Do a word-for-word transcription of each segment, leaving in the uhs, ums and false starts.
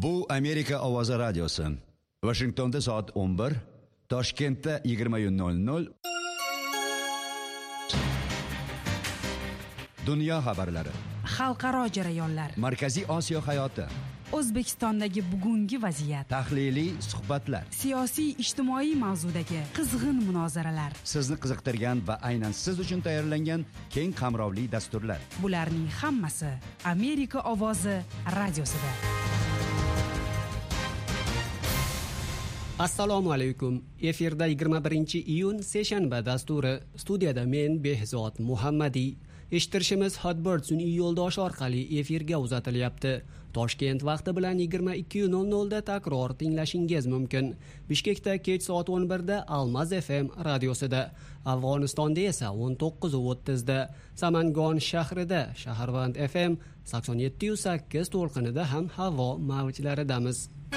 Bu Amerika ovozi radiosi. Washingtonda soat o'n bir, Toshkentda yigirma nol nol. Dunyo xabarlari. Xalqaro jarayonlar. Markaziy Osiyo hayoti. O'zbekistondagi bugungi vaziyat. Tahliliy suhbatlar. Siyosiy ijtimoiy mavzudagi qizg'in munozaralar. Sizni qiziqtirgan va aynan siz uchun tayyorlangan keng qamrovli dasturlar. Bularning hammasi Amerika ovozi radiosida. Assalomu alaykum. Efirda yigirma birinchi iyun seshanba dasturi. Studiyada men Behzod Muhammadiy. Eshittirishimiz Hotbird sun'iy yo'ldoshi orqali efirga uzatilyapti. Toshkent vaqti bilan yigirma ikki nol nol da takror tinglashingiz mumkin. Bishkekda kech soat o'n bir da Almaz F M radiosida, Afg'onistonda esa o'n to'qqiz o'ttiz da, Samangon shahrida Shaharvand F M sakson yetti sakkiz to'lqinida ham havo mavjlaridamiz.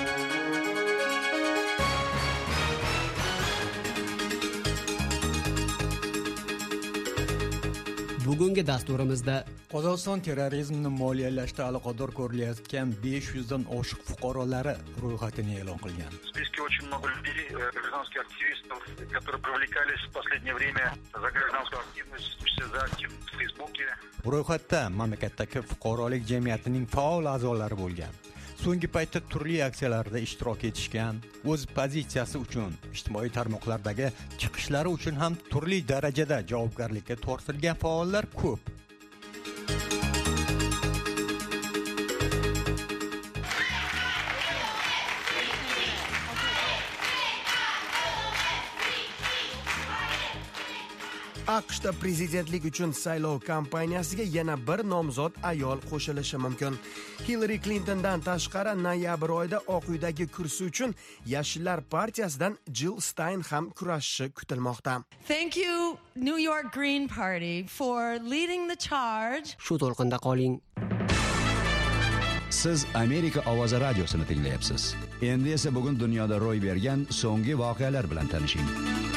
Bugungi dasturimizda Qozog'iston terrorizmni moliyalashda aloqador ko'rilayotgan besh yuz dan oshiq fuqarolari ro'yxatini e'lon qilgan. В списке очень много людей, гражданских активистов, которые привлекались в последнее время за гражданскую активность, за активность в Фейсбуке. Ro'yxatda mamlakatdagi fuqarolik jamiyatining faol a'zolari bo'lgan. So'nggi paytda turli aksiyalarda ishtirok etishgan, o'z pozitsiyasi uchun, ijtimoiy tarmoqlardagi chiqishlari uchun ham turli darajada javobgarlikka tortilgan faollar ko'p. AQShda prezidentlik uchun saylov kampaniyasiga yana bir nomzod ayol qo'shilishi mumkin. Hillary Clintondan tashqari noyabr oyida Oq uydagi kursi uchun Yashillar partiyasidan Jill Stein ham kurashishi kutilmoqda. Thank you New York Green Party for leading the charge. Shu to'lqinda qoling. Siz Amerika ovozi radiosini tinglayapsiz. Endi esa bugun dunyoda ro'y bergan so'nggi voqealar bilan tanishing.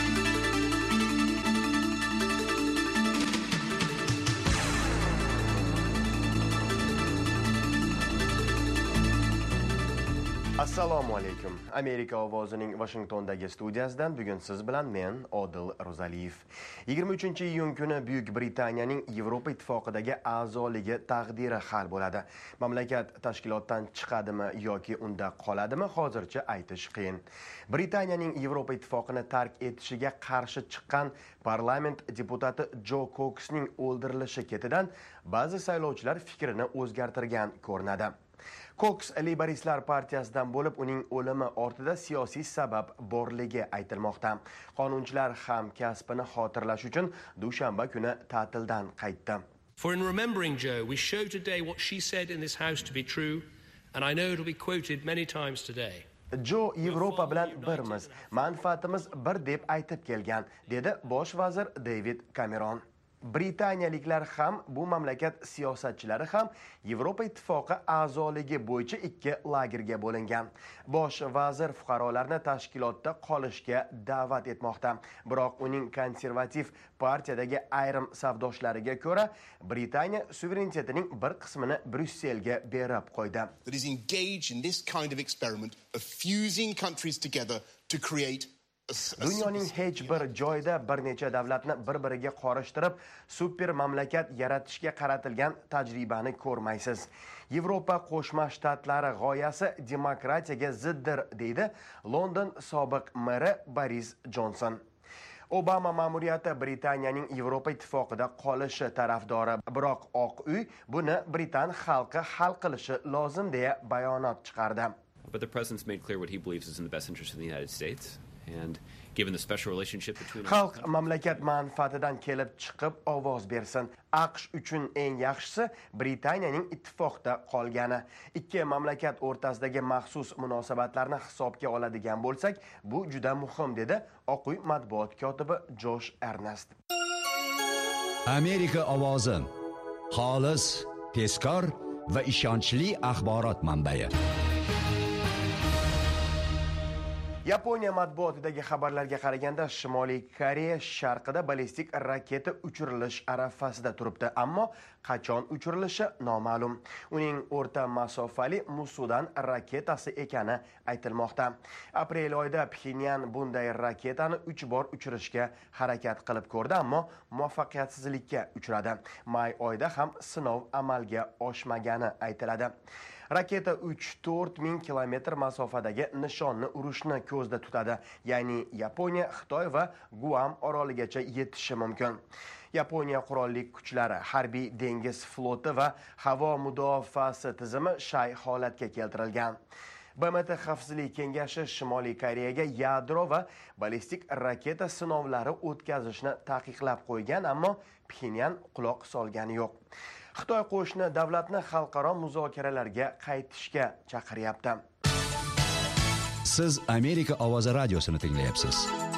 Assalomu alaykum. Amerika ovozining Washingtondagi studiyasidan bugun siz bilan men Odil Ro'zaliyev. yigirma uchinchi iyun kuni Buyuk Britaniyaning Yevropa ittifoqidagi a'zoligi taqdiri hal bo'ladi. Mamlakat tashkilotdan chiqadimi yoki unda qoladimi, hozircha aytish qiyin. Britaniyaning Yevropa ittifoqini tark etishiga qarshi chiqqan parlament deputati Jo Koksning o'ldirilishi ketidan ba'zi saylovchilar fikrini o'zgartirgan ko'rinadi. Cox Laboristlar partiyasidan bo'lib, uning o'limi ortida siyosiy sabab borligi aytilmoqda. Qonunchilar ham kasbini xotirlash uchun dushanba kuni ta'tildan qaytdi. For in remembering Joe, we show today what she said in this house to be true, and I know it will be quoted many times today. Jo Yevropa bilan birmiz, manfaatimiz bir deb aytib kelgan, dedi bosh vazir David Cameron. Britaniyaliklar ham, bu mamlakat siyosatchilari ham Yevropa ittifoqi a'zoligi bo'yicha ikki lagerga bo'lingan. Bosh vazir fuqarolarni tashkilotda qolishga da'vat etmoqda. Biroq uning konservativ partiyadagi ayrim savdoshlariga ko'ra, Britaniya suverenitetining bir qismini Bryusselga berib qo'ydi. That is engaged in this kind of experiment of fusing countries together to create Dunyoning hech bir joyida bir necha davlatni bir-biriga qorishtirib, super mamlakat yaratishga qaratilgan tajribani ko'rmaysiz. Yevropa Qo'shma Shtatlari g'oyasi demokratiyaga ziddir, deydi London sobiq meri Boris Johnson. Obama ma'muriyati Britaniyaning Yevropa ittifoqida qolishi tarafdori, biroq Oq uy buni Britan xalqi hal qilishi lozim deya bayonot chiqardi. But the president's made clear what he believes is in the best interest of the United States. And given the special relationship between Xalq mamlakat manfaatidan kelib chiqib ovoz bersin. AQSh uchun eng yaxshisi Britaniyaning ittifoqda qolgani. Ikki mamlakat o'rtasidagi maxsus munosabatlarni hisobga oladigan bo'lsak, bu juda muhim, dedi Oq uy matbuot kotibi Josh Earnest. Amerika ovozi xolis, tezkor va ishonchli axborot manbai. Yaponiya matbuotidagi xabarlarga qaraganda Shimoliy Koreya sharqida ballistik raketa uchirilish arafasida turibdi, ammo qachon uchirilishi noma'lum. Uning o'rta masofali Musudan raketasi ekani aytilmoqda. Aprel oyida Pxenyan bunday raketani uch bor uchirishga harakat qilib ko'rdi, ammo muvaffaqiyatsizlikka uchradi. May oyida ham sinov amalga oshmagani aytiladi. Raketa uch to'rt ming kilometr masofadagi nishonni urishni ko'zda tutadi, ya'ni Yaponiya, Xitoy va Guam oroligacha yetishi mumkin. Yaponiya qurolli kuchlari, harbiy dengiz floti va havo mudofaasi tizimi shay holatga keltirilgan. B M T Xavfsizlik kengashi Shimoliy Koreyaga yadro va ballistik raketa sinovlari o'tkazishni taqiqlab qo'ygan, ammo Pxenyan quloq solgani yo'q. Xitoy qo'shni davlatni xalqaro muzokaralarga qaytishga chaqiryapti. Siz Amerika ovozi radiosini tinglayapsiz.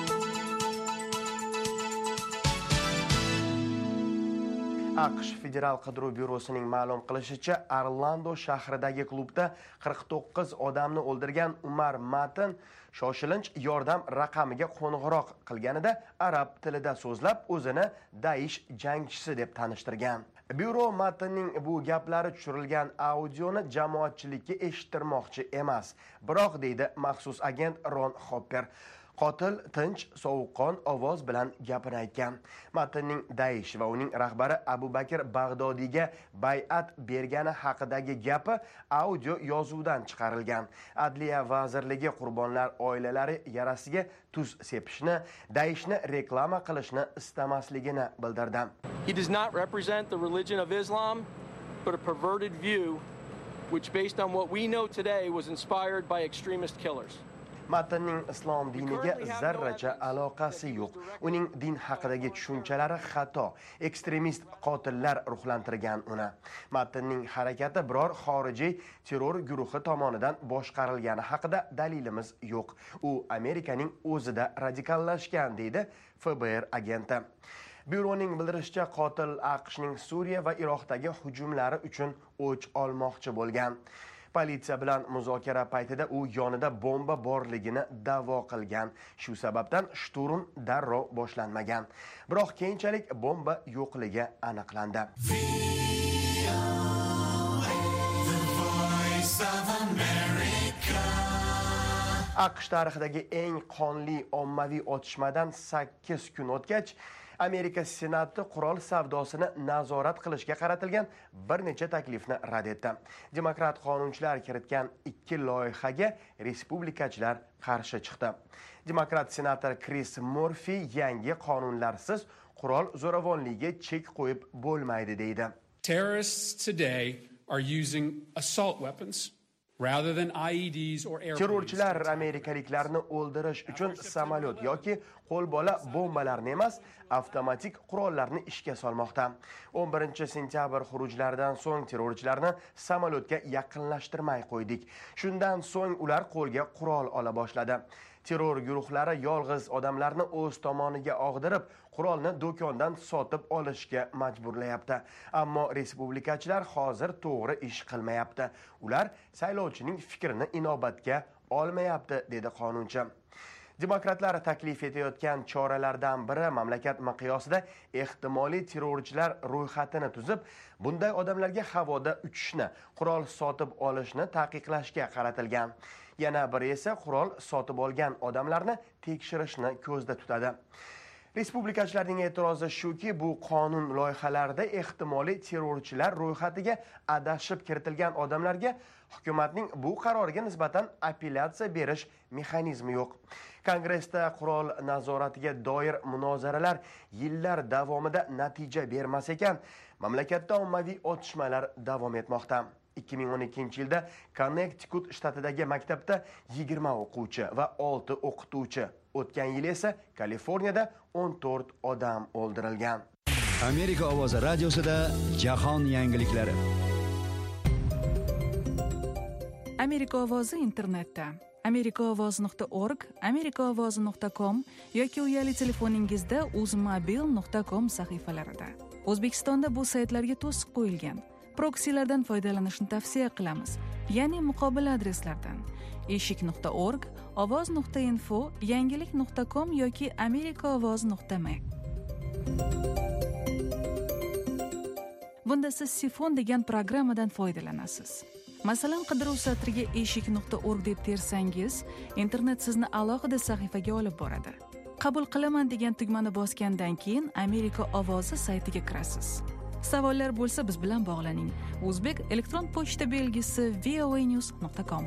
AQSh Federal qidiruv byurosining ma'lum qilishicha, Orlando shahridagi klubda qirq to'qqiz odamni o'ldirgan Umar Matin shoshilinch yordam raqamiga qo'ng'iroq qilganida arab tilida so'zlab, o'zini Daesh jangchisi deb tanishtirgan. Byuro Matinning bu gaplari tushirilgan audioni jamoatchilikka eshittirmoqchi emas, biroq deydi maxsus agent Ron Hopper. Qotil tinch, sovuqqon ovoz bilan gapini aytgan. Matinning Daesh va uning rahbari Abu Bakr Bag'dodiyga bay'at bergani haqidagi gapi audio yozuvdan chiqarilgan. Adliya vazirligi qurbonlar oilalari yarasiga tuz sepishni, Daeshni reklama qilishni istamasligini bildirdi. He does not represent the religion of Islam, but a perverted view which based on what we know today was inspired by extremist killers. Matinning islom diniga zarracha aloqasi yo'q. Uning din haqidagi tushunchalari xato, ekstremist qotillar ruhlantirgan uni. Matinning harakati biror xorijiy terror guruhi tomonidan boshqarilgani haqida dalilimiz yo'q. U Amerikaning o'zida radikallashgan, deydi F B R agenti. Byuroning bildirishicha, qotil AQShning Suriya va Iroqdagi hujumlari uchun o'ch olmoqchi bo'lgan. Politsiya bilan muzokara paytida u yonida bomba borligini da'vo qilgan. Shu sababdan shturm darrov boshlanmagan. Biroq keyinchalik bomba yo'qligi aniqlandi. AQSh tarixidagi eng qonli ommaviy otishmadan sakkiz kun o'tgach, Amerika Senati qurol savdosini nazorat qilishga qaratilgan bir necha taklifni rad etdi. Demokrat qonunchilar kiritgan ikki loyihaga respublikachilar qarshi chiqdi. Demokrat senator Chris Murphy yangi qonunlarsiz qurol zo'ravonligiga chek qo'yib bo'lmaydi deydi. Terrorists today are using assault weapons rather than I E Ds or airplanes. Terrorchilar amerikaliklarni o'ldirish uchun samolyot yoki qo'lbola bombalarni emas, avtomatik qurollarni ishga solmoqda. o'n birinchi sentyabr xurujlaridan so'ng terrorchilarni samolyotga yaqinlashtirmay qo'ydik. Shundan so'ng ular qo'lga qurol ola boshladi. Terror guruhlari yolg'iz odamlarni o'z tomoniga og'dirib, qurolni do'kondan sotib olishga majburlayapti. Ammo respublikachilar hozir to'g'ri ish qilmayapti. Ular saylovchining fikrini inobatga olmayapti, dedi qonunchi. Demokratlar taklif etayotgan choralardan biri mamlakat miqyosida ehtimoliy terrorchilar ro'yxatini tuzib, bunday odamlarga havoda uchishni, qurol sotib olishni taqiqlashga qaratilgan. Yana biri esa qurol sotib olgan odamlarni tekshirishni ko'zda tutadi. Respublikachilarning e'tirozi shuki, bu qonun loyihalarida ehtimoliy terrorchilar ro'yxatiga adashib kiritilgan odamlarga hukumatning bu qaroriga nisbatan apellyatsiya berish mexanizmi yo'q. Kongressda qurol nazoratiga doir munozaralar yillar davomida natija bermas ekan, mamlakatda ommaviy otishmalar davom etmoqda. ikki ming o'n ikkinchi yilda Connecticut shtatidagi maktabda yigirma o'quvchi va olti o'qituvchi, o'tgan yil esa Kaliforniyada o'n to'rt odam o'ldirilgan. Amerika ovozi radiosida jahon yangiliklari. Amerika ovozi internetda amerikaovoz nuqta org, amerikaovoz nuqta com yoki uyali telefoningizda uzmobil nuqta com sahifalarida. O'zbekistonda bu saytlarga to'siq qo'yilgan. proksilardan foydalanishni tavsiya qilamiz, ya'ni muqobil adreslardan eshik nuqta org, ovoz nuqta info, yangilik nuqta com yoki amerikaovoz nuqta m. Bunda siz Sifon degan programmadan foydalanasiz. Masalan, qidiruv satriga eshik nuqta org deb tersangiz, internet sizni alohida sahifaga olib boradi. Qabul qilaman degan tugmani bosgandan keyin Amerika ovozi saytiga kirasiz. Savollar bo'lsa biz bilan bog'laning. O'zbek elektron pochta belgisi voanews nuqta com.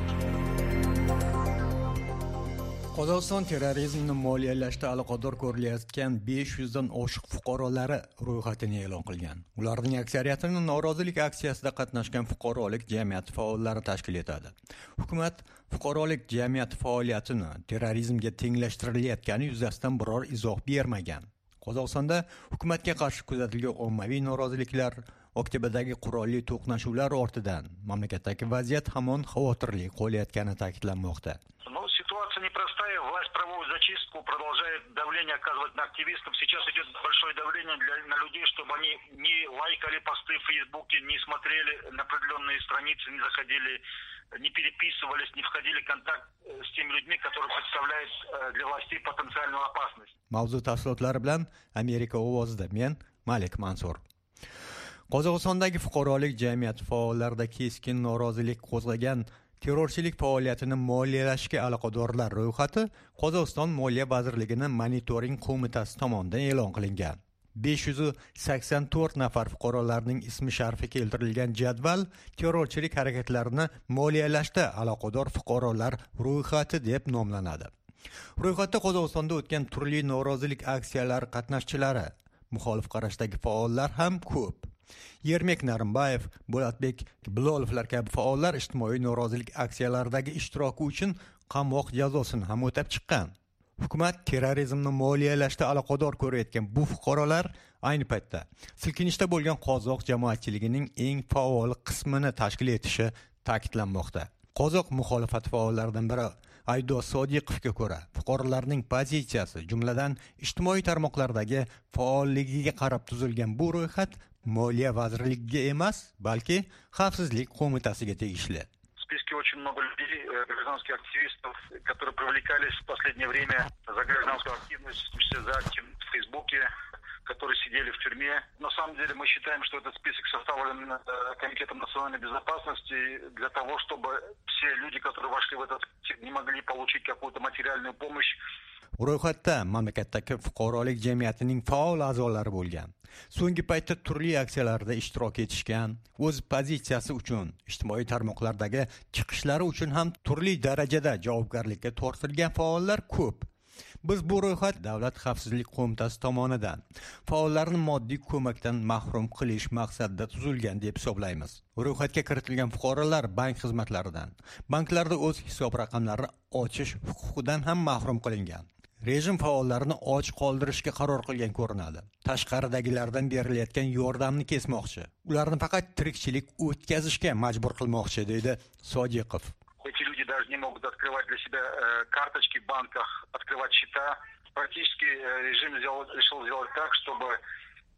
Qozog'iston terrorizmni moliyalashda aloqador ko'rilayotgan besh yuzdan oshiq fuqarolari ro'yxatini e'lon qilgan. Ularning aksariyatini norozilik aksiyasida qatnashgan fuqarolik jamiyati faollari tashkil etadi. Hukumat fuqarolik jamiyati faoliyatini terrorizmga tenglashtirilayotgani yuzasidan biror izoh bermagan. Qozog'istonda hukumatga qarshi kuzatilgan ommaviy noroziliklar, Oktябrdagi qurolli to'qnashuvlar ortidan mamlakatdagi vaziyat hamon xavotirli qo'yayotgani ta'kidlanmoqda. Ситуация непростая, власть проводит зачистку, продолжает давление оказывать на активистов. Сейчас идет большое давление для, на людей, чтобы они не лайкали посты в Фейсбуке, не смотрели на определенные страницы, не заходили, не переписывались, не входили в контакт с теми людьми, которые представляют для властей потенциальную опасность. Mavzu tafsilotlari bilan Amerika ovozida men Malik Mansur. Qozog'istondagi fuqarolik jamiyati faollarida keskin norozilik qo'zg'agan terrorchilik faoliyatini moliyalashga aloqadorlar ro'yxati Qozog'iston Moliya vazirligining monitoring qo'mitasi tomonidan e'lon qilingan. besh yuz sakson to'rt nafar fuqarolarning ismi sharifi keltirilgan jadval terrorchilik harakatlarini moliyalashda aloqador fuqarolar ro'yxati deb nomlanadi. Ro'yxatda Qozog'istonda o'tgan turli norozilik aksiyalari qatnashchilari, muxolif qarashdagi faollar ham ko'p. Yermek Narimbayev, Bo'latbek Bilolovlar kabi faollar ijtimoiy norozilik aksiyalaridagi ishtiroki uchun qamoq jazosini ham o'tab chiqqan. Hukumat terrorizmni moliyalashda aloqador ko'rayotgan bu fuqarolar ayni paytda silkinishda bo'lgan qozoq jamoatchiligining eng faol qismini tashkil etishi ta'kidlanmoqda. Qozoq muxolifat faollaridan biri Aydo Sodiqovga ko'ra, fuqarolarning pozitsiyasi, jumladan ijtimoiy tarmoqlardagi faolligiga qarab tuzilgan bu ro'yxat Moliya vazirligiga emas, balki Xavfsizlik qo'mitasiga tegishli. В списке очень много людей, гражданских активистов, которые привлекались в последнее время за гражданскую активность, в том числе за активность в Фейсбуке, которые сидели в тюрьме. На самом деле мы считаем, что этот список составлен Комитетом национальной безопасности для того, чтобы все люди, которые вошли в этот список, не могли получить какую-то материальную помощь. Ro'yxatda mamlakatdagi fuqarolik jamiyatining faol a'zolari bo'lgan. So'nggi paytda turli aksiyalarda ishtirok etishgan, o'z pozitsiyasi uchun, ijtimoiy tarmoqlardagi chiqishlari uchun ham turli darajada javobgarlikka tortilgan faollar ko'p. Biz bu ro'yxat Davlat xavfsizlik qo'mitasi tomonidan faollarni moddiy ko'makdan mahrum qilish maqsadida tuzilgan deb hisoblaymiz. Ro'yxatga kiritilgan fuqarolar bank xizmatlaridan, banklarda o'z hisob raqamlarini ochish huquqidan ham mahrum qilingan. Rejim faollarini och qoldirishga qaror qilgan ko'rinadi. Tashqaridagilardan berilayotgan yordamni kesmoqchi. Ularni faqat tirikchilik o'tkazishga majbur qilmoqchi, deydi Sodiqov. Эти люди даже не могут открывать для себя э, карточки в банках, открывать счета. Практически э, режим сделал, решил сделать так, чтобы э,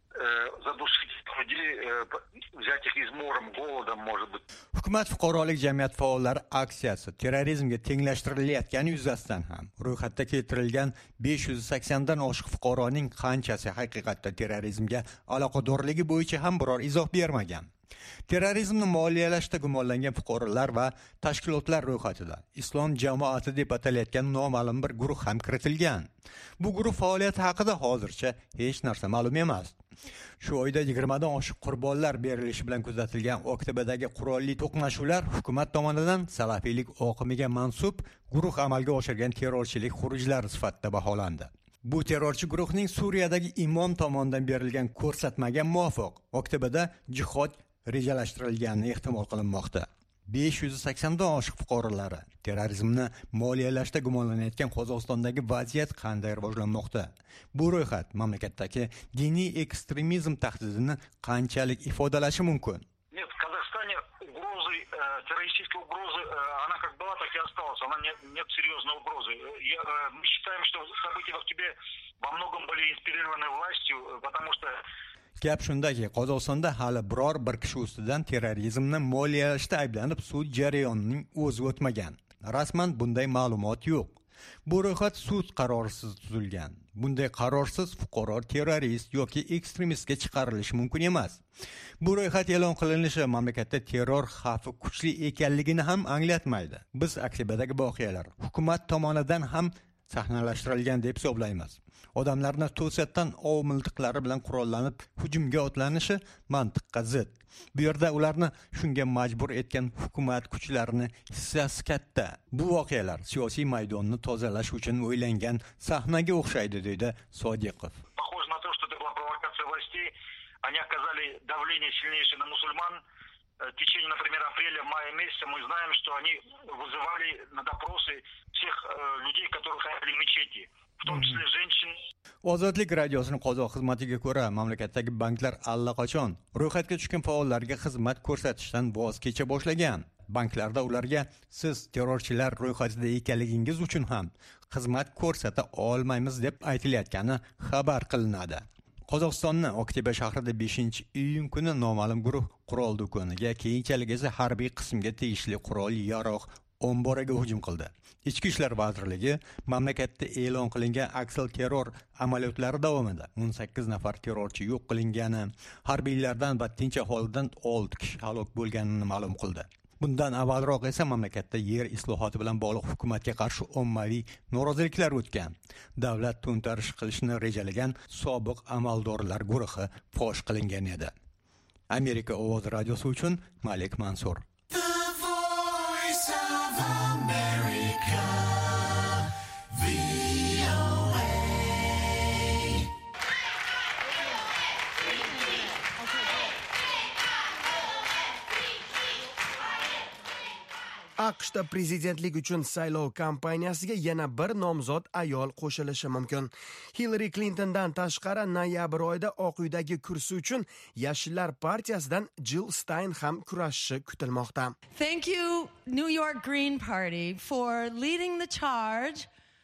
задушить людей, э, взять их измором, голодом, может быть. Hukumat fuqarolik jamiyat faollari aksiyasi terrorizmga tenglashtirilayotgani yuzasidan ham ro'yxatda keltirilgan besh yuz saksondan oshiq fuqaroning qanchasi haqiqatda terrorizmga aloqadorligi bo'yicha ham biror izoh bermagan. Terrorizmni moliyalashda gumonlangan fuqarolar va tashkilotlar ro'yxatida Islom jamoati deb atalayotgan noma'lum bir guruh ham kiritilgan. Bu guruh faoliyati haqida hozircha hech narsa ma'lum emas. Shu oyda yigirmadan oshiq qurbonlar berilishi bilan kuzatilgan Oktyabrdagi qurolli to'qnashuvlar hukumat tomonidan salafiylik oqimiga mansub guruh amalga oshirgan terrorchilik xurujlari sifatida baholandi. Bu terrorchi guruhning Suriyadagi imom tomonidan berilgan ko'rsatmaga muvofiq Oktyabrda jihod rejalashtirilgani ehtimol qilinmoqda. besh yuz saksondan oshiq fuqarolari terrorizmni moliyalashda gumonlanayotgan Qozog'istondagi vaziyat qanday rivojlanmoqda? Bu ro'yxat mamlakatdagi diniy ekstremizm tahdidini qanchalik ifodalashi mumkin? Нет, в Казахстане угрозы, э, террористической угрозы, э, она как была, так и осталась. Она нет, нет серьезной угрозы. Я, э, мы считаем, что события в Октябре во многом были инспирированы властью, потому что Gap shundaki, Qozog'istonda hali biror bir kishi ustidan terrorizmni moliyalashda ayblanib sud jarayonining o'zi o'tmagan. Rasman bunday ma'lumot yo'q. Bu ro'yxat sud qarorisiz tuzilgan. Bunday qarorsiz fuqaro terrorist yoki ekstremistga chiqarilishi mumkin emas. Bu ro'yxat e'lon qilinishi mamlakatda terror xavfi kuchli ekanligini ham anglatmaydi. Biz Aksabadagi voqealar hukumat tomonidan ham sahnalashtirilgan deb hisoblaymiz. Odamlarni to'satdan ov miltiqlari bilan qurollanib hujumga otlanishi mantiqqa zid. Bu yerda ularni shunga majbur etgan hukumat kuchlarini hissasi katta. Bu voqealar siyosiy maydonni tozalash uchun o'ylangan sahnaga o'xshaydi, deydi Sodiqov. Похоже на то, что это была провокация властей. Они оказали давление сильнейшее на мусульман. В течение, например, апреля-мая месяца мы знаем, что они вызывали на допросы всех э, людей, которые ходили в мечети, в том числе женщин. Ozodlik radiosining qozoq xizmatiga ko'ra, mamlakatdagi banklar allaqachon ro'yxatga tushgan faollarga xizmat ko'rsatishdan voz kecha boshlagan. Banklarda ularga siz terrorchilar ro'yxatida ekanligingiz uchun ham xizmat ko'rsata olmaymiz deb aytilayotgani xabar qilinadi. Qozog'istonni Oktyabr shahrida beshinchi iyun kuni noma'lum guruh qurol do'koniga, keyinchalik esa harbiy qismga tegishli qurol yaroq omboraga hujum qildi. Ichki ishlar vazirligi mamlakatda e'lon qilingan aksal terror amaliyotlari davomida o'n sakkiz nafar terrorchi yo'q qilingani, harbiylardan va tinch aholidan olti kishi halok bo'lganini ma'lum qildi. Bundan avvalroq esa mamlakatda yer islohoti bilan bog'liq hukumatga qarshi ommaviy noroziliklar o'tgan. Davlat to'ntarish qilishni rejalagan sobiq amaldorlar guruhi fosh qilingan edi. Amerika ovozi radiosi uchun Malik Mansur. AQShda prezidentlik uchun saylov kampaniyasiga yana bir nomzod ayol qo'shilishi mumkin. Hillary Clintondan tashqari noyabr oyida Oq uydagi kursi uchun Yashillar partiyasidan Jill Stein ham kurashishi kutilmoqda. Thank you, New York Green Party, for leading the charge.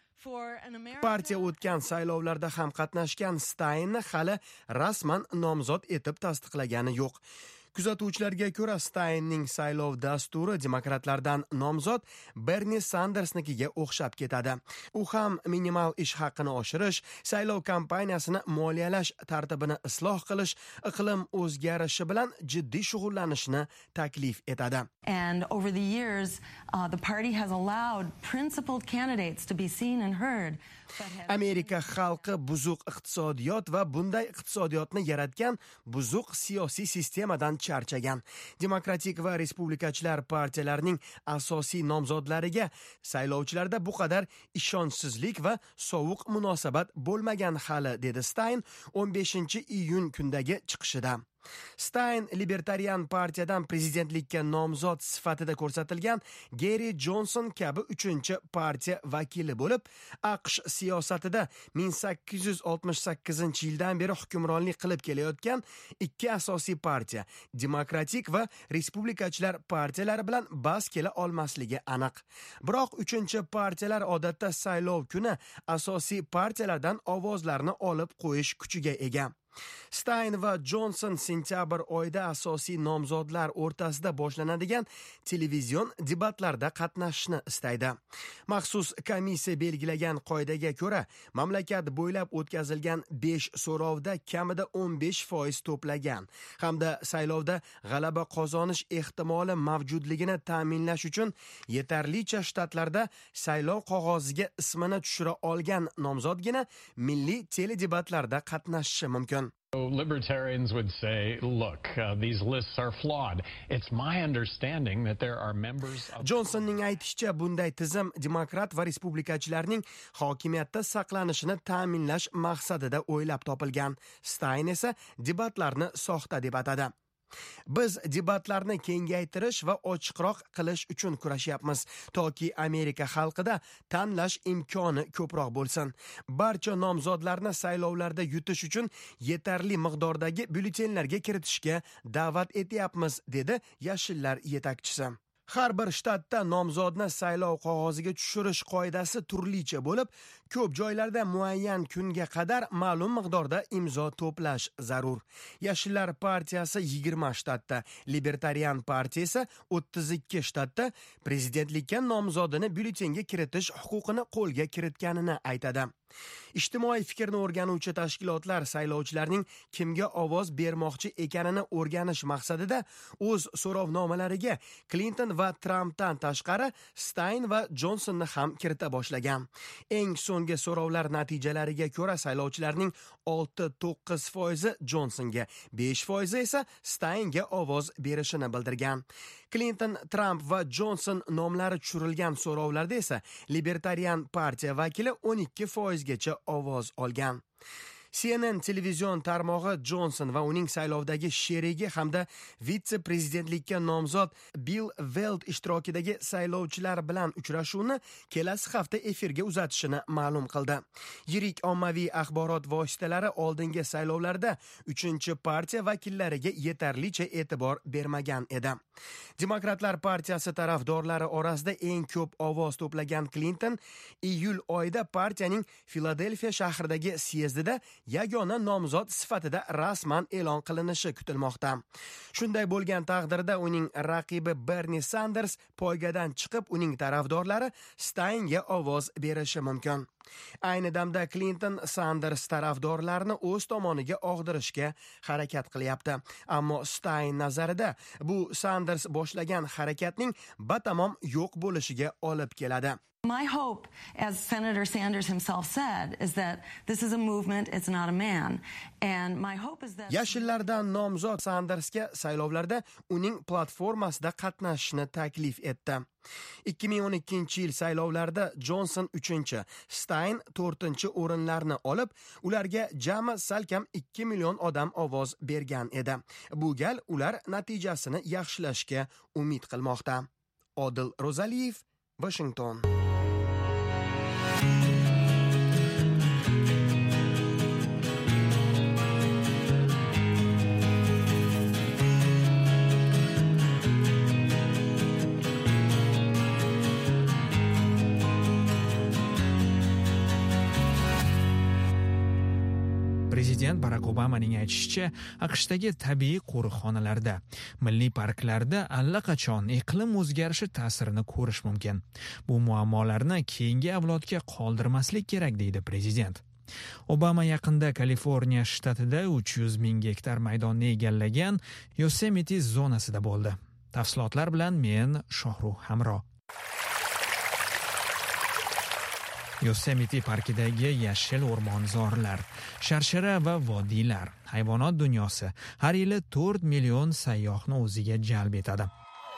Partiya o'tgan saylovlarda ham qatnashgan Steinni hali rasman nomzod etib tasdiqlagani yo'q. Kuzatuvchilarga ko'ra, Steinning saylov dasturi demokratlardan nomzod Bernie Sandersnikiga o'xshab ketadi. U ham minimal ish haqini oshirish, saylov kampaniyasini moliyalash tartibini isloh qilish, iqlim o'zgarishi bilan jiddiy shug'ullanishni taklif etadi. And over the years, uh, the party has allowed principled candidates to be seen and heard. Amerika xalqi buzuq iqtisodiyot va bunday iqtisodiyotni yaratgan buzuq siyosiy sistemadan charchagan. Demokratik va respublikachilar partiyalarining asosiy nomzodlariga saylovchilarda bu qadar ishonchsizlik va sovuq munosabat bo'lmagan hali, dedi Stein o'n beshinchi iyun kundagi chiqishida. Stein Libertarian partiyadan prezidentlikka nomzod sifatida ko'rsatilgan Gary Johnson kabi uchinchi partiya vakili bo'lib, AQSh siyosatida ming sakkiz yuz oltmish sakkizinchi yildan beri hukmronlik qilib kelayotgan ikki asosiy partiya, demokratik va respublikachilar partiyalari bilan bas kela olmasligi aniq. Biroq uchinchi partiyalar odatda saylov kuni asosiy partiyalardan ovozlarni olib qo'yish kuchiga ega. Stein va Johnson sentyabr oyida asosiy nomzodlar o'rtasida boshlanadigan televizion debatlarda qatnashishni istaydi. Maxsus komissiya belgilagan qoidaga ko'ra, mamlakat bo'ylab o'tkazilgan besh so'rovda kamida o'n besh foiz to'plagan hamda saylovda g'alaba qozonish ehtimoli mavjudligini ta'minlash uchun yetarlicha shtatlarda saylov qog'oziga ismini tushira olgan nomzodgina milliy teledebatlarda qatnashishi mumkin. Libertarians would say, look, uh, these lists are flawed. It's my understanding that there are members of... Johnsonning aytishicha, bunday tizim demokrat va respublikachilarning hokimiyatda saqlanishini ta'minlash maqsadida o'ylab topilgan. Stein esa debatlarni soxta deb atadi. Biz debatlarni kengaytirish va ochiqroq qilish uchun kurashyapmiz, toki Amerika xalqida tanlash imkoni ko'proq bo'lsin. Barcha nomzodlarni saylovlarda yutish uchun yetarli miqdordagi byulletenlarga kiritishga da'vat etyapmiz, dedi Yashillar yetakchisi. Har bir shtatda nomzodni saylov qog'oziga tushirish qoidasi turlicha bo'lib, ko'p joylarda muayyan kunga qadar ma'lum miqdorda imzo to'plash zarur. Yashillar partiyasi yigirma shtatda, Libertarian partiya esa o'ttiz ikki shtatda prezidentlikka nomzodini byulletenga kiritish huquqini qo'lga kiritganini aytadi. Ijtimoiy fikrni o'rganuvchi tashkilotlar saylovchilarning kimga ovoz bermoqchi ekanini o'rganish maqsadida o'z so'rovnomalariga Clinton va Trumpdan tashqari Stein va Johnsonni ham kirita boshlagan. Eng so'nggi so'rovlar natijalariga ko'ra saylovchilarning olti to'qqiz foizi Johnsonga, besh foizi esa Steinga ovoz berishini bildirgan. Clinton, Trump va Johnson nomlari tushirilgan so'rovlarda esa Libertarian partiya vakili o'n ikki foizgacha ovoz olgan. C N N televizion tarmog'i Johnson va uning saylovdagi sherigi hamda vitse-prezidentlikka nomzod Bill Weld ishtirokidagi saylovchilar bilan uchrashuvni kelasi hafta efirga uzatishini ma'lum qildi. Yirik ommaviy axborot vositalari oldingi saylovlarda uchinchi partiya vakillariga yetarlicha e'tibor bermagan edi. Demokratlar partiyasi tarafdorlari orasida eng ko'p ovoz to'plagan Clinton iyul oyida partiyaning Filadelfiya shahridagi syezdida yagona nomzod sifatida rasman e'lon qilinishi kutilmoqda. Shunday bo'lgan taqdirda uning raqibi Bernie Sanders poygadan chiqib, uning tarafdorlari Steinga ovoz berishi mumkin. Ayni damda Clinton Sanders tarafdorlarini o'z tomoniga og'dirishga harakat qilyapti. Ammo Stein nazarida bu Sanders boshlagan harakatning batamom yo'q bo'lishiga olib keladi. My hope, as Senator Sanders himself said, is that this is a movement, it's not a man. And my hope is that... Yashillardan nomzod Sandersga saylovlarda uning platformasida qatnashishni taklif etdi. ikki ming o'n ikkinchi yil saylovlarda Johnson uchinchi, Stein to'rtinchi o'rinlarni olib, ularga jami salkam ikki million odam ovoz bergan edi. Bu gal ular natijasini yaxshilashga umid qilmoqda. Odil Rozaliyev, Washington. Prezident Barack Obamaning aytishicha, AQShdagi tabiiy qo'riqxonalarda, milliy parklarda allaqachon iqlim o'zgarishi ta'sirini ko'rish mumkin. Bu muammolarni keyingi avlodga qoldirmaslik kerak, deydi prezident. Obama yaqinda Kaliforniya shtatida uch yuz ming gektar maydonni egallagan Yosemite zonasida bo'ldi. Tafsilotlar bilan men Shohruh Hamro. Yosemite parkidagi yashil o'rmonzorlar, sharshara va vodiylar, hayvonot dunyosi har yili to'rt million sayyohni o'ziga jalb etadi.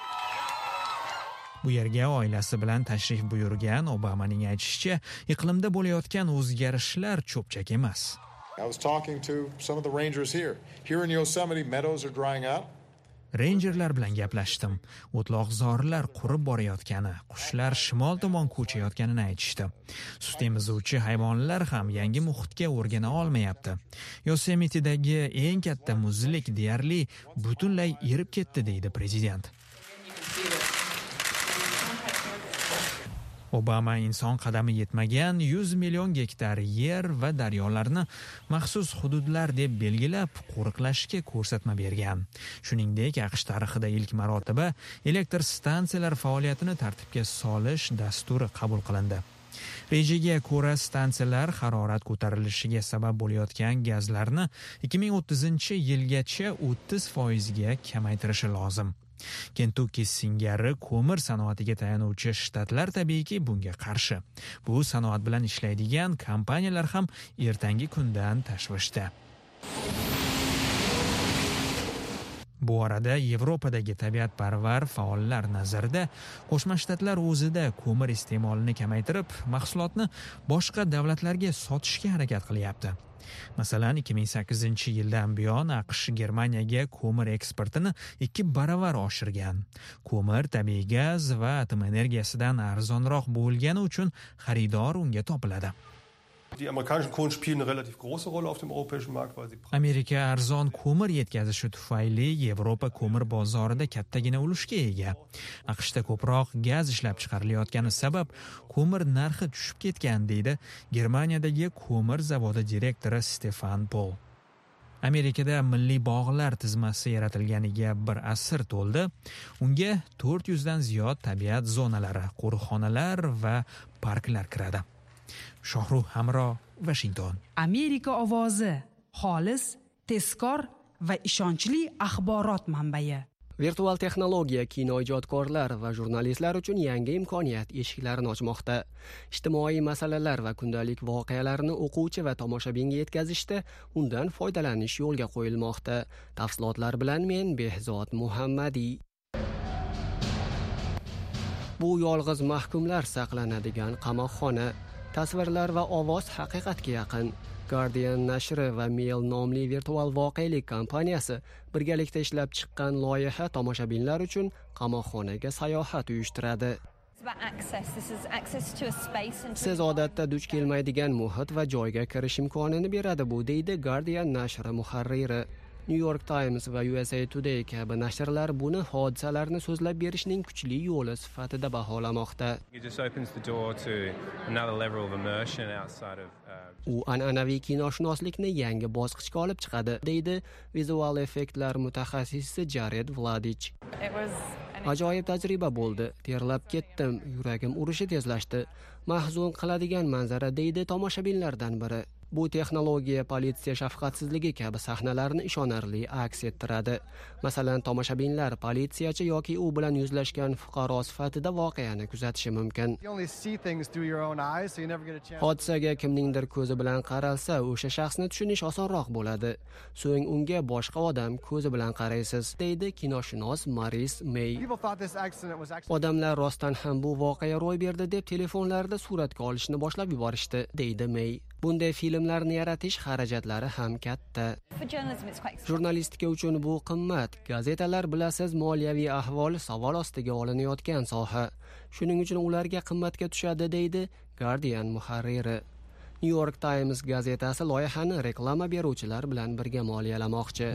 Bu yerga oilasi bilan tashrif buyurgan Obamaning aytishicha, iqlimda bo'layotgan o'zgarishlar cho'pchak emas. I was talking to some of the rangers here. Here in Yosemite, meadows are drying out. Rangerlar bilan gaplashdim. O'tloqzorlar qurib borayotgani, qushlar shimol tomon ko'chayotganini aytishdi. Sut emizuvchi hayvonlar ham yangi muhitga o'rgana olmayapti. Yosemitedagi eng katta muzlik deyarli butunlay erib ketdi, deydi prezident. Obama inson qadami yetmagan yuz million gektar yer va daryolarni maxsus hududlar deb belgilab qo'riqlashga ko'rsatma bergan. Shuningdek, AQSh tarixida ilk marotaba elektr stansiyalar faoliyatini tartibga solish dasturi qabul qilindi. Rejaga ko'ra stansiyalar harorat ko'tarilishiga sabab bo'layotgan gazlarni ikki ming o'ttizinchi yilgacha o'ttiz foizga kamaytirishi lozim. Kentukki singari ko'mir sanoatiga tayanuvchi shtatlar tabiiyki bunga qarshi. Bu sanoat bilan ishlaydigan kompaniyalar ham ertangi kundan tashvishda. Bu orada Yevropadagi tabiatparvar faollar nazarida Qo'shma Shtatlar o'zida ko'mir iste'molini kamaytirib, mahsulotni boshqa davlatlarga sotishga harakat qilyapti. Masalan, ikki ming sakkizinchi yildan buyon AQSh Germaniyaga ko'mir eksportini ikki baravar oshirgan. Ko'mir tabiiy gaz va atom energiyasidan arzonroq bo'lgani uchun xaridor unga topiladi. Die amerikanischen Kohlen spielen eine relativ große Rolle auf dem europäischen Markt, weil sie Amerika arzon ko'mir yetkazishi tufayli Yevropa ko'mir bozorida kattagina ulushga ega. AQShda ko'proq gaz ishlab chiqarilayotgani sabab ko'mir narxi tushib ketgan, deydi Germaniyadagi ko'mir zavodi direktori Stefan Pol. Amerikada milliy bog'lar tizmasi yaratilganiga bir asr to'ldi. Unga to'rt yuz dan ziyod tabiat zonalari, qo'riqxonalar va parklar kiradi. Shohruh Hamro, Washington. Amerika ovozi, xolis, tezkor va ishonchli axborot manbai. Virtual texnologiya kinoijodkorlar va jurnalistlar uchun yangi imkoniyat eshiklarini ochmoqda. Ijtimoiy masalalar va kundalik voqealarni o'quvchi va tomoshabinga yetkazishda undan foydalanish yo'lga qo'yilmoqda. Tafsilotlar bilan men Behzod Muhammadiy. Bu yolg'iz mahkumlar saqlanadigan qamoqxona. Tasvirlar va ovoz haqiqatga yaqin. Guardian nashri va Mail nomli virtual voqelik kompaniyasi birgalikda ishlab chiqqan loyiha tomoshabinlar uchun qamoqxonaga sayohat uyushtiradi. Siz odatda duch kelmaydigan muhit va joyga kirish imkonini beradi bu, deydi Guardian nashri muharriri. New York Times va U S A Today kabi nashrlar buni hodisalarni so'zlab berishning kuchli yo'li sifatida baholamoqda. U an'anaviy kinoshunoslikni yangi bosqichga olib chiqadi, deydi vizual effektlar mutaxassisi Jared Vladich. Ajoyib tajriba bo'ldi. Terlab ketdim, yuragim urishi tezlashdi. Mahzun qiladigan manzara, deydi tomoshabinlardan biri. Bu texnologiya politsiya shafqatsizligi kabi sahnalarni ishonarli aks ettiradi. Masalan, tomoshabinlar politsiyachi yoki u bilan yuzlashgan fuqaro sifatida voqeani kuzatishi mumkin. Hodisaga kimningdir ko'zi bilan qaralsa, o'sha shaxsni tushunish osonroq bo'ladi. So'ng unga boshqa odam ko'zi bilan qaraysiz, deydi kinoshunos Maris May. Odamlar rostdan ham bu voqea ro'y berdi deb telefonlarda suratga olishni boshlab yuborishdi, deydi May. Bunday filmlarni yaratish xarajatlari ham katta. Jurnalistika uchun bu qimmat. Gazetalar, bilasiz, moliyaviy ahvoli savol ostiga olinayotgan soha. Shuning uchun ularga qimmatga tushadi, deydi Guardian muharriri. New York Times gazetasi loyihani reklama beruvchilar bilan birga moliyalamoqchi.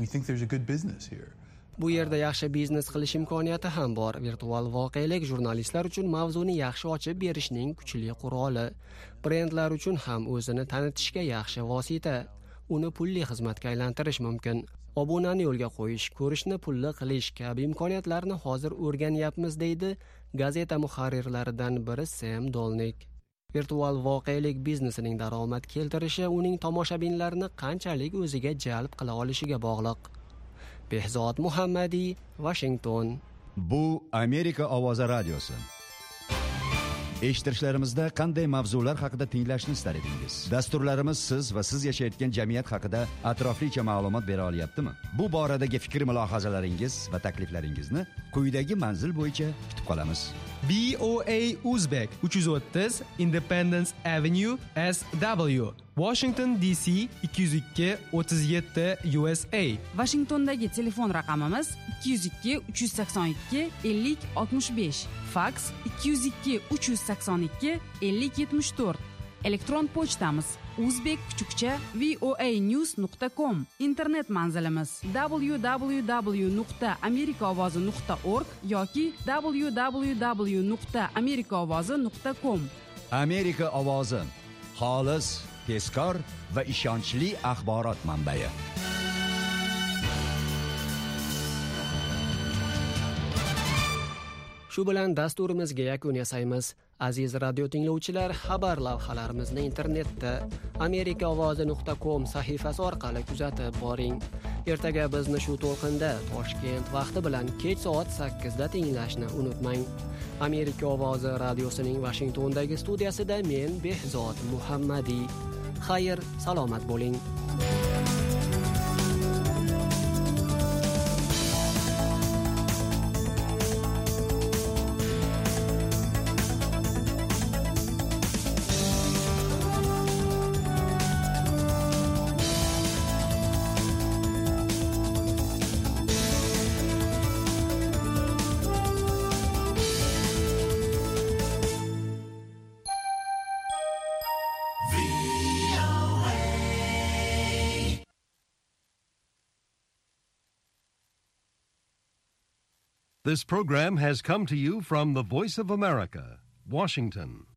Bu yerda yaxshi biznes qilish imkoniyati ham bor. Virtual voqelik jurnalistlar uchun mavzuni yaxshi ochib berishning kuchli quroli. Brendlar uchun ham o'zini tanitishga yaxshi vosita. Uni pulli xizmatga aylantirish mumkin. Obunani yo'lga qo'yish, ko'rishni pulli qilish kabi imkoniyatlarni hozir o'rganyapmiz, deydi gazeta muharrirlaridan biri Sam Dolnik. Virtual voqelik biznesining daromad keltirishi uning tomoshabinlarni qanchalik o'ziga jalb qila olishiga bog'liq. Behzod Muhammadiy, Washington. Bu Amerika ovozi radiosi. Eshittirishlarimizda qanday mavzular haqida tinglashni istar edingiz? Dasturlarimiz siz va siz yashayotgan jamiyat haqida atroflicha ma'lumot bera olyaptimi? Bu boradagi fikr-mulohazalaringiz va takliflaringizni quyidagi manzil bo'yicha kutib qolamiz. B O A Uzbek uch yuz o'ttiz Independence Avenue S W Washington D C ikki yuz ikki o'ttiz yetti U S A. Washingtondagi telefon raqamimiz ikki yuz ikki uch yuz sakson ikki ellik oltmish besh. Fax ikki yuz ikki uch yuz sakson ikki ellik yetmish to'rt. Elektron pochtamiz uzbek kuchukcha voanews nuqta com. Internet manzilimiz w w w nuqta amerika ovozi nuqta org yoki w w w nuqta amerika ovozi nuqta com. Amerika ovozi, xolis, tezkor va ishonchli axborot manbai. Shu bilan dasturimizga yakun yasaymiz. Aziz radio tinglovchilar, xabar lavhalarimizni internetda amerika ovozi nuqta com sahifasi orqali kuzatib boring. Ertaga bizni shu to'lqinda Toshkent vaqti bilan kech soat sakkizda tinglashni unutmang. Amerika ovozi radiosining Washingtondagi studiyasida men Behzod Muhammadiy. Xayr, salomat bo'ling. V This program has come to you from the Voice of America, Washington.